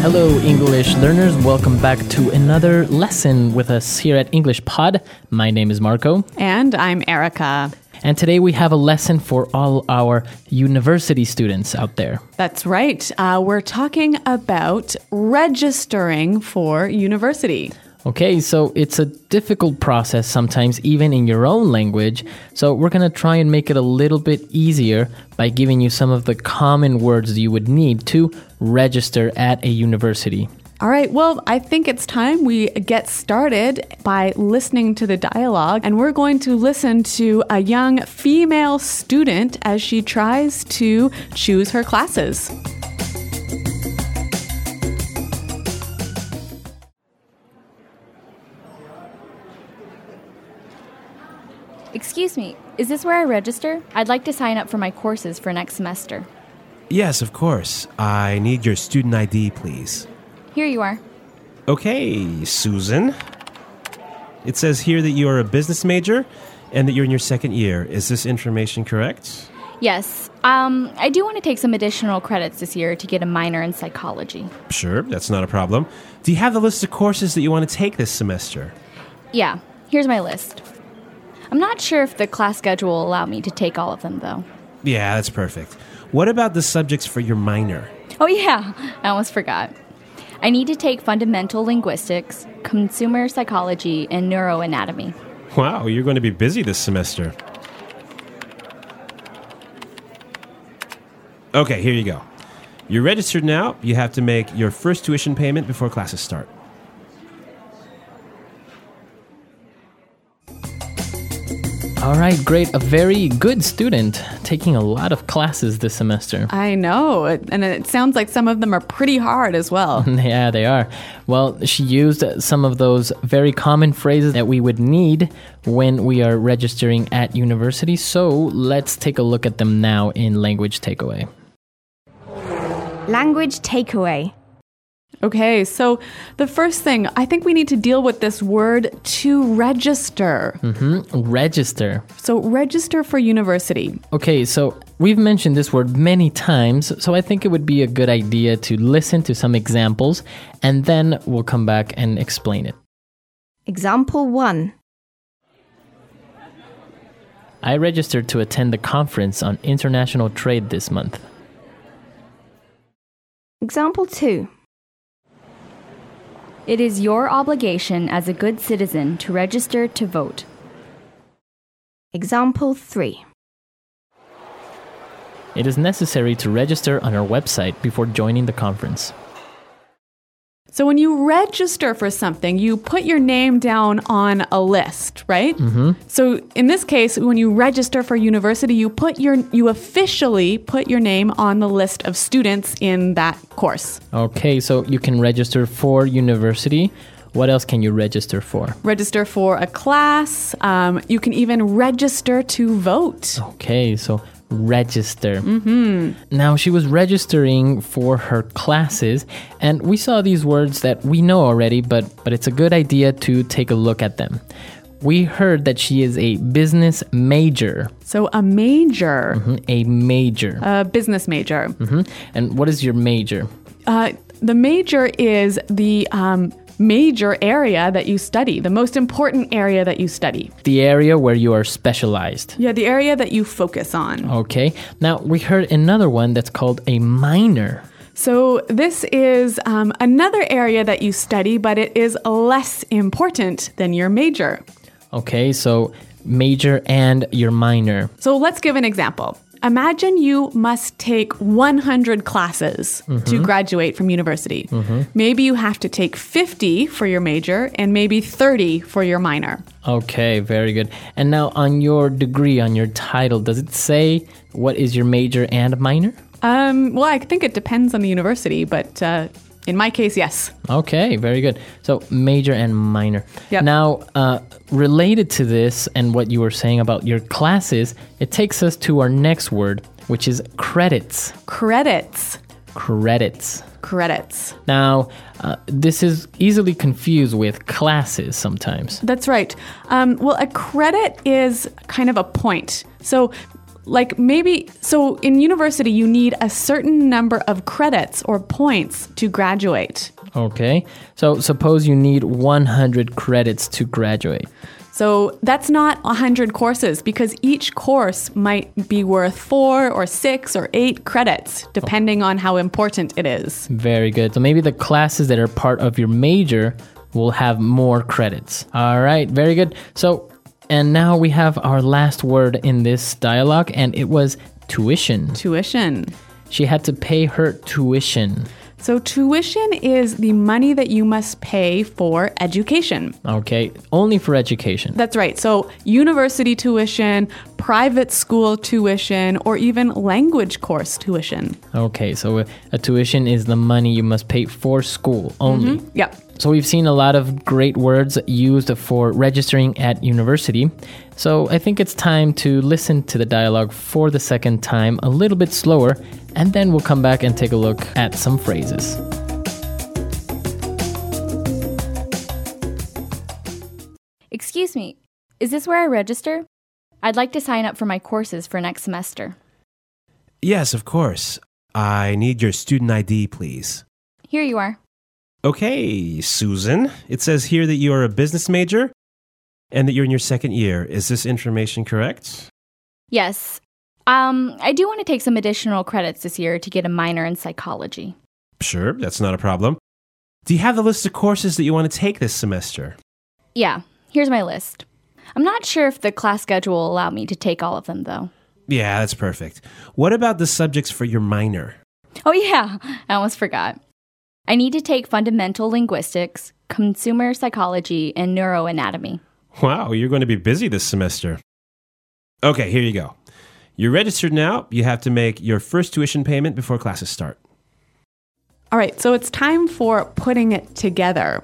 Hello, English learners. Welcome back to another lesson with us here at English Pod. My name is Marco. And I'm Erica. And today we have a lesson for all our university students out there. That's right. We're talking about registering for university. Okay, so it's a difficult process sometimes, even in your own language. So we're going to try and make it a little bit easier by giving you some of the common words you would need to register at a university. All right, well, I think it's time we get started by listening to the dialogue. And we're going to listen to a young female student as she tries to choose her classes. Excuse me, is this where I register? I'd like to sign up for my courses for next semester. Yes, of course. I need your student ID, please. Here you are. Okay, Susan. It says here that you are a business major and that you're in your second year. Is this information correct? Yes, I do want to take some additional credits this year to get a minor in psychology. Sure, that's not a problem. Do you have the list of courses that you want to take this semester? Yeah, here's my list. I'm not sure if the class schedule will allow me to take all of them, though. Yeah, that's perfect. What about the subjects for your minor? Oh yeah, I almost forgot. I need to take fundamental linguistics, consumer psychology, and neuroanatomy. Wow, you're going to be busy this semester. Okay, here you go. You're registered now. You have to make your first tuition payment before classes start. All right, great. A very good student, taking a lot of classes this semester. I know, and it sounds like some of them are pretty hard as well. Yeah, they are. Well, she used some of those very common phrases that we would need when we are registering at university. So let's take a look at them now in Language Takeaway. Language takeaway. Okay, so the first thing, I think we need to deal with this word to register. Register. So register for university. Okay, so we've mentioned this word many times, so I think it would be a good idea to listen to some examples, and then we'll come back and explain it. Example 1. I registered to attend the conference on international trade this month. Example 2. It is your obligation as a good citizen to register to vote. Example 3. It is necessary to register on our website before joining the conference. So when you register for something, you put your name down on a list, right? So in this case, when you register for university, you officially put your name on the list of students in that course. Okay, so you can register for university. What else can you register for? Register for a class. You can even register to vote. Okay, so register. Now, she was registering for her classes, and we saw these words that we know already, but it's a good idea to take a look at them. We heard that she is a business major. So a major. A major. A business major. And what is your major? The major is the major area that you study, the most important area that you study. The area where you are specialized. Yeah, the area that you focus on. Okay. Now, we heard another one that's called a minor. So this is another area that you study, but it is less important than your major. Okay, so major and your minor. So let's give an example. Imagine you must take 100 classes to graduate from university. Maybe you have to take 50 for your major and maybe 30 for your minor. Okay, very good. And now on your degree, on your title, does it say what is your major and minor? Well, I think it depends on the university, but in my case, yes. Okay, very good. So major and minor. Yep. Now, related to this and what you were saying about your classes, it takes us to our next word, which is credits. Credits. Credits. Credits. Now, this is easily confused with classes sometimes. That's right. Well, a credit is kind of a point. So like maybe, so in university, you need a certain number of credits or points to graduate. Okay. So suppose you need 100 credits to graduate. So that's not 100 courses because each course might be worth 4 or 6 or 8 credits, depending on how important it is. Very good. So maybe the classes that are part of your major will have more credits. All right. Very good. So, and now we have our last word in this dialogue, and it was tuition. Tuition. She had to pay her tuition. So tuition is the money that you must pay for education. Okay, only for education. That's right. So university tuition, private school tuition, or even language course tuition. Okay, so a tuition is the money you must pay for school only. Yep. So we've seen a lot of great words used for registering at university. So I think it's time to listen to the dialogue for the second time a little bit slower, and then we'll come back and take a look at some phrases. Excuse me, is this where I register? I'd like to sign up for my courses for next semester. Yes, of course. I need your student ID, please. Here you are. Okay, Susan. It says here that you are a business major and that you're in your second year. Is this information correct? Yes. I do want to take some additional credits this year to get a minor in psychology. Sure, that's not a problem. Do you have the list of courses that you want to take this semester? Yeah, here's my list. I'm not sure if the class schedule will allow me to take all of them, though. Yeah, that's perfect. What about the subjects for your minor? Oh yeah, I almost forgot. I need to take fundamental linguistics, consumer psychology, and neuroanatomy. Wow, you're going to be busy this semester. Okay, here you go. You're registered now. You have to make your first tuition payment before classes start. All right, so it's time for putting it together.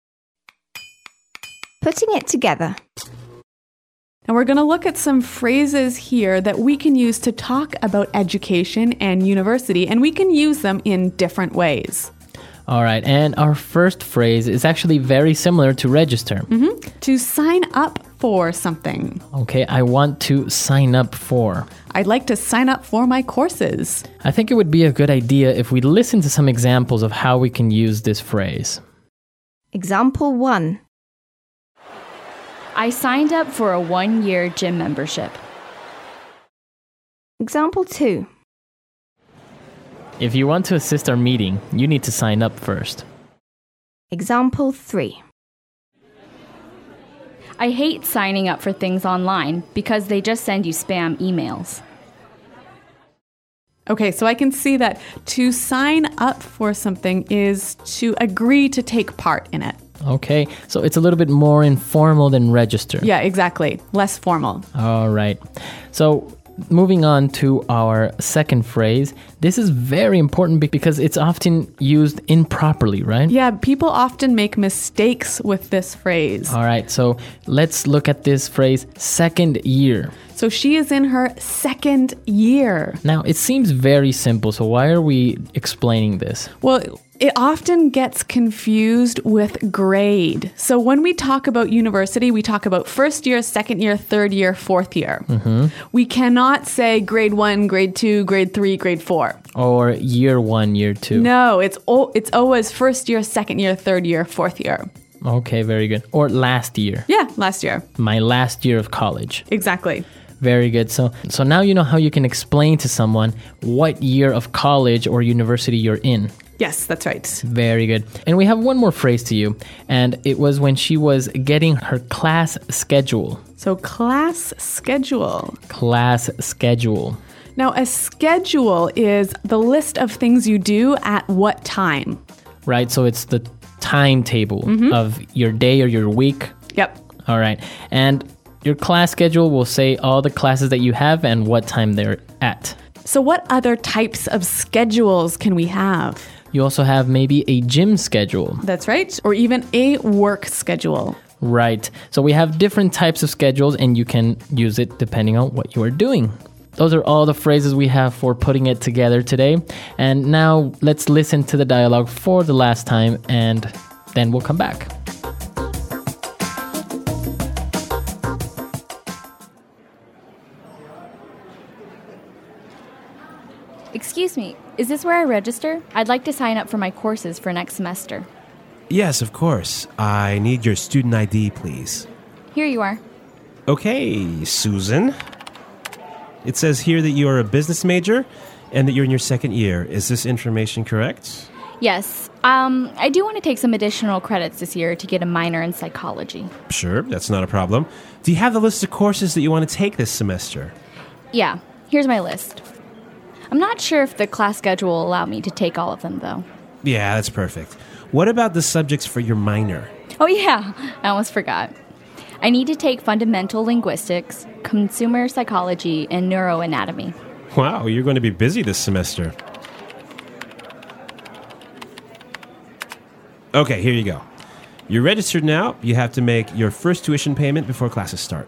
Putting it together. Now we're going to look at some phrases here that we can use to talk about education and university, and we can use them in different ways. All right, and our first phrase is actually very similar to register. To sign up for something. Okay, I want to sign up for. I'd like to sign up for my courses. I think it would be a good idea if we listen to some examples of how we can use this phrase. Example 1. I signed up for a 1-year gym membership. Example 2. If you want to assist our meeting, you need to sign up first. Example 3. I hate signing up for things online because they just send you spam emails. Okay, so I can see that to sign up for something is to agree to take part in it. Okay, so it's a little bit more informal than register. Yeah, exactly. Less formal. All right. So moving on to our second phrase. This is very important because it's often used improperly, right? Yeah, people often make mistakes with this phrase. All right, so let's look at this phrase, second year. So she is in her second year. Now, it seems very simple, so why are we explaining this? Well, it often gets confused with grade. So when we talk about university, we talk about first year, second year, third year, fourth year. We cannot say grade 1, grade 2, grade 3, grade 4. Or year 1, year 2. No, it's always first year, second year, third year, fourth year. Okay, very good. Or last year. Yeah, last year. My last year of college. Exactly. Very good. So now you know how you can explain to someone what year of college or university you're in. Yes, that's right. Very good. And we have one more phrase to you, and it was when she was getting her class schedule. So class schedule. Class schedule. Now, a schedule is the list of things you do at what time. Right, so it's the timetable of your day or your week. Yep. All right. And your class schedule will say all the classes that you have and what time they're at. So what other types of schedules can we have? You also have maybe a gym schedule. That's right. Or even a work schedule. Right. So we have different types of schedules and you can use it depending on what you are doing. Those are all the phrases we have for putting it together today. And now let's listen to the dialogue for the last time and then we'll come back. Excuse me, is this where I register? I'd like to sign up for my courses for next semester. Yes, of course. I need your student ID, please. Here you are. Okay, Susan. It says here that you are a business major and that you're in your second year. Is this information correct? Yes, I do want to take some additional credits this year to get a minor in psychology. Sure, that's not a problem. Do you have the list of courses that you want to take this semester? Yeah, here's my list. I'm not sure if the class schedule will allow me to take all of them, though. Yeah, that's perfect. What about the subjects for your minor? Oh yeah, I almost forgot. I need to take fundamental linguistics, consumer psychology, and neuroanatomy. Wow, you're going to be busy this semester. Okay, here you go. You're registered now. You have to make your first tuition payment before classes start.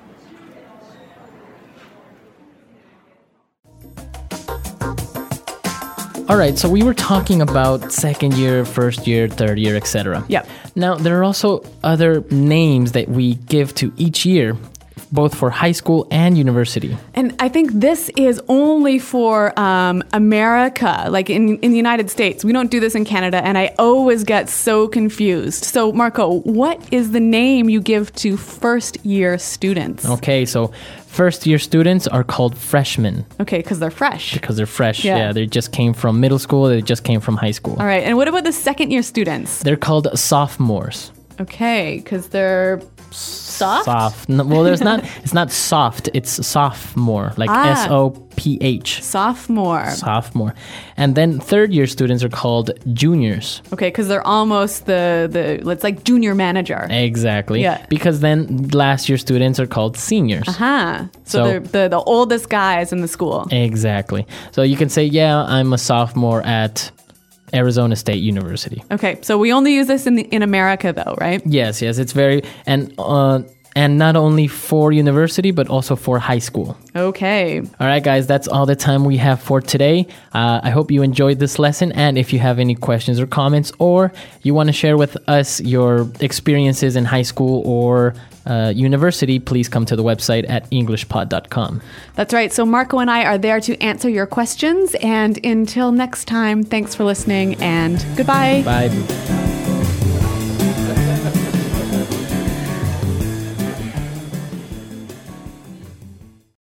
All right, so we were talking about second year, first year, third year, etc. Yep. Now, there are also other names that we give to each year, both for high school and university. And I think this is only for America, like in the United States. We don't do this in Canada, and I always get so confused. So, Marco, what is the name you give to first-year students? Okay, so first year students are called freshmen Okay, because they're fresh. because they're fresh. Yeah. Yeah, they just came from middle school, they just came from high school. All right, and what about the second-year students? They're called sophomores. Okay, because they're soft? No, well, it's not soft, it's sophomore, like Ah. SOPH. Sophomore. Sophomore. And then third year students are called juniors. Okay, because they're almost it's like junior manager. Exactly. Yeah. Because then last year students are called seniors. Huh. So So- they're the oldest guys in the school. Exactly. So you can say, yeah, I'm a sophomore at Arizona State University. Okay, so we only use this in America, though, right? Yes, it's very and not only for university but also for high school. Okay. All right, guys, that's all the time we have for today. I hope you enjoyed this lesson, and if you have any questions or comments, or you want to share with us your experiences in high school or university, please come to the website at englishpod.com. That's right. So Marco and I are there to answer your questions. And until next time, thanks for listening and goodbye. Bye.